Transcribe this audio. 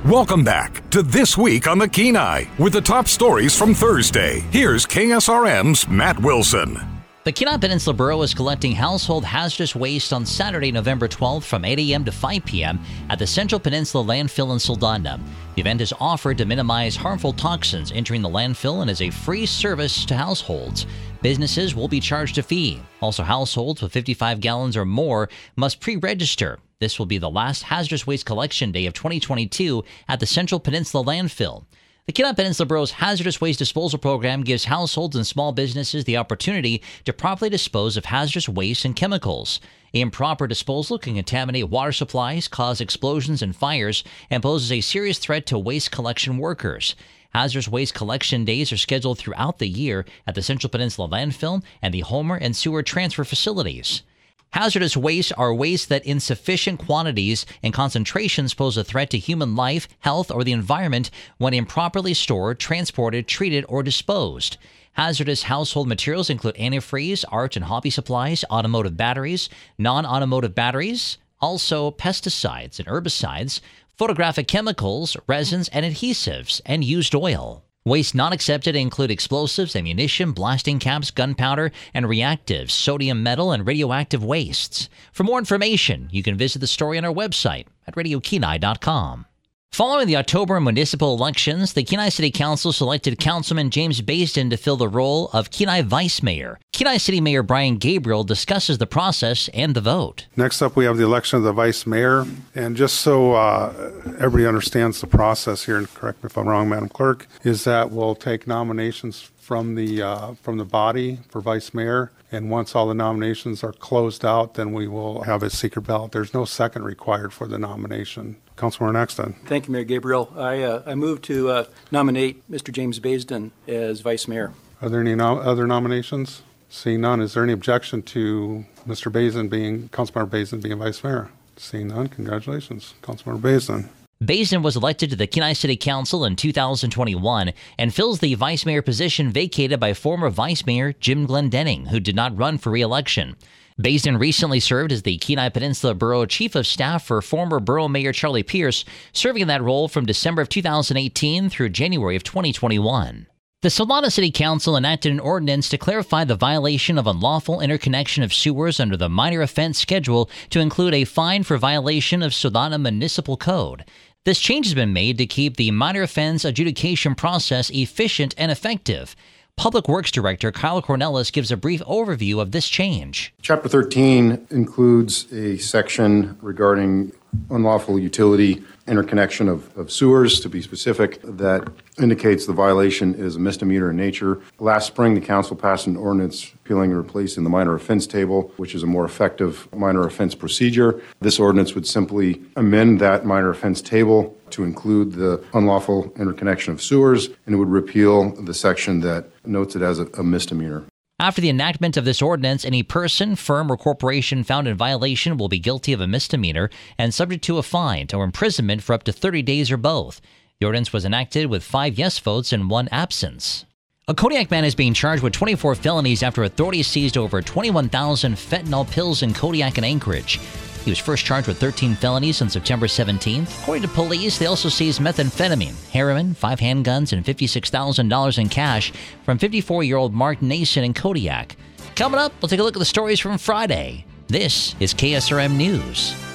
Welcome back to This Week on the Kenai with the top stories from Thursday. Here's KSRM's Matt Wilson. The Kenai Peninsula Borough is collecting household hazardous waste on Saturday, November 12th from 8 a.m. to 5 p.m. at the Central Peninsula Landfill in Soldotna. The event is offered to minimize harmful toxins entering the landfill and is a free service to households. Businesses will be charged a fee. Also, households with 55 gallons or more must pre-register. This will be the last hazardous waste collection day of 2022 at the Central Peninsula Landfill. The Kenai Peninsula Borough's hazardous waste disposal program gives households and small businesses the opportunity to properly dispose of hazardous waste and chemicals. Improper disposal can contaminate water supplies, cause explosions and fires, and poses a serious threat to waste collection workers. Hazardous waste collection days are scheduled throughout the year at the Central Peninsula Landfill and the Homer and Sewer Transfer Facilities. Hazardous waste are waste that in sufficient quantities and concentrations pose a threat to human life, health, or the environment when improperly stored, transported, treated, or disposed. Hazardous household materials include antifreeze, art and hobby supplies, automotive batteries, non-automotive batteries, also pesticides and herbicides, photographic chemicals, resins and adhesives, and used oil. Waste not accepted include explosives, ammunition, blasting caps, gunpowder, and reactives, sodium metal, and radioactive wastes. For more information, you can visit the story on our website at radiokenai.com. Following the October municipal elections, the Kenai City Council selected Councilman James Baisden to fill the role of Kenai Vice Mayor. Kenai City Mayor Brian Gabriel discusses the process and the vote. Next up, we have the election of the Vice Mayor. And just so everybody understands the process here, and correct me if I'm wrong, Madam Clerk, is that we'll take nominations from the body for Vice Mayor. And once all the nominations are closed out, then we will have a secret ballot. There's no second required for the nomination. Councilman Axton. Thank you, Mayor Gabriel. I move to nominate Mr. James Baisden as Vice Mayor. Are there any other nominations? Seeing none, is there any objection to Mr. Councilmember Baisden being Vice Mayor? Seeing none, congratulations, Councilmember Baisden. Baisden was elected to the Kenai City Council in 2021 and fills the Vice Mayor position vacated by former Vice Mayor Jim Glendenning, who did not run for re-election. Baisden recently served as the Kenai Peninsula Borough Chief of Staff for former Borough Mayor Charlie Pierce, serving in that role from December of 2018 through January of 2021. The Soldotna City Council enacted an ordinance to clarify the violation of unlawful interconnection of sewers under the minor offense schedule to include a fine for violation of Soldotna Municipal Code. This change has been made to keep the minor offense adjudication process efficient and effective. Public Works Director Kyle Cornelis gives a brief overview of this change. Chapter 13 includes a section regarding unlawful utility interconnection of sewers, to be specific, that indicates the violation is a misdemeanor in nature. Last spring, the council passed an ordinance repealing and replacing the minor offense table, which is a more effective minor offense procedure. This ordinance would simply amend that minor offense table to include the unlawful interconnection of sewers, and it would repeal the section that notes it as a misdemeanor. After the enactment of this ordinance, any person, firm, or corporation found in violation will be guilty of a misdemeanor and subject to a fine or imprisonment for up to 30 days or both. The ordinance was enacted with 5 yes votes and 1 absence. A Kodiak man is being charged with 24 felonies after authorities seized over 21,000 fentanyl pills in Kodiak and Anchorage. He was first charged with 13 felonies on September 17th. According to police, they also seized methamphetamine, heroin, 5 handguns, and $56,000 in cash from 54-year-old Mark Nason in Kodiak. Coming up, we'll take a look at the stories from Friday. This is KSRM News.